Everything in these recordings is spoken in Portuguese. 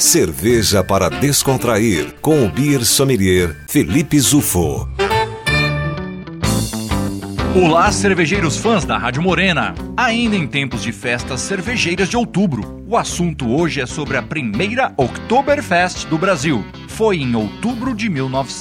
Cerveja para descontrair, com o beer sommelier Felipe Zufo. Olá, cervejeiros fãs da Rádio Morena. Ainda em tempos de festas cervejeiras de outubro, o assunto hoje é sobre a primeira Oktoberfest do Brasil. Foi em outubro de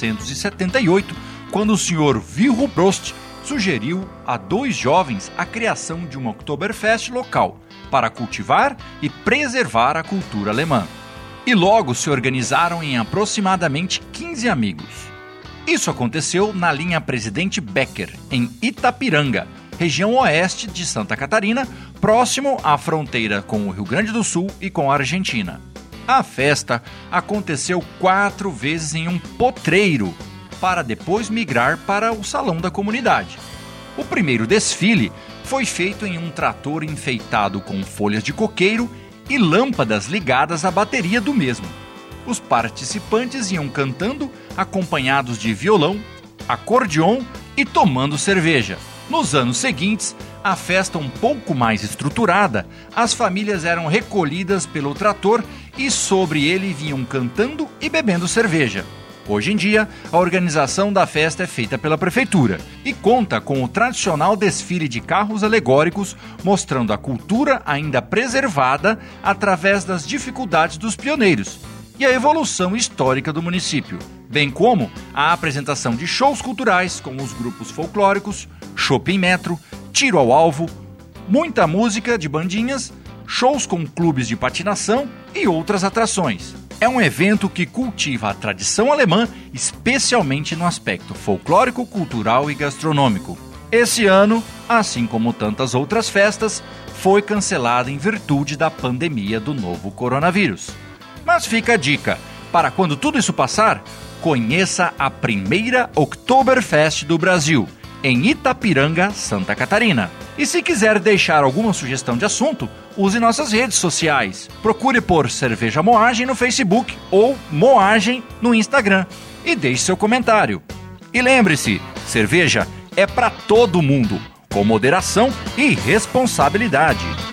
1978, quando o Sr. Wilhelm Prost sugeriu a dois jovens a criação de uma Oktoberfest local, para cultivar e preservar a cultura alemã. E logo se organizaram em aproximadamente 15 amigos. Isso aconteceu na linha Presidente Becker, em Itapiranga, região oeste de Santa Catarina, próximo à fronteira com o Rio Grande do Sul e com a Argentina. A festa aconteceu 4 vezes em um potreiro, para depois migrar para o salão da comunidade. O primeiro desfile foi feito em um trator enfeitado com folhas de coqueiro e lâmpadas ligadas à bateria do mesmo. Os participantes iam cantando, acompanhados de violão, acordeon e tomando cerveja. Nos anos seguintes, a festa um pouco mais estruturada, as famílias eram recolhidas pelo trator e sobre ele vinham cantando e bebendo cerveja. Hoje em dia, a organização da festa é feita pela prefeitura e conta com o tradicional desfile de carros alegóricos, mostrando a cultura ainda preservada através das dificuldades dos pioneiros e a evolução histórica do município, bem como a apresentação de shows culturais com os grupos folclóricos, Shopping Metro, Tiro ao Alvo, muita música de bandinhas, shows com clubes de patinação e outras atrações. É um evento que cultiva a tradição alemã, especialmente no aspecto folclórico, cultural e gastronômico. Esse ano, assim como tantas outras festas, foi cancelada em virtude da pandemia do novo coronavírus. Mas fica a dica, para quando tudo isso passar, conheça a primeira Oktoberfest do Brasil, em Itapiranga, Santa Catarina. E se quiser deixar alguma sugestão de assunto, use nossas redes sociais. Procure por Cerveja Moagem no Facebook ou Moagem no Instagram e deixe seu comentário. E lembre-se, cerveja é para todo mundo, com moderação e responsabilidade.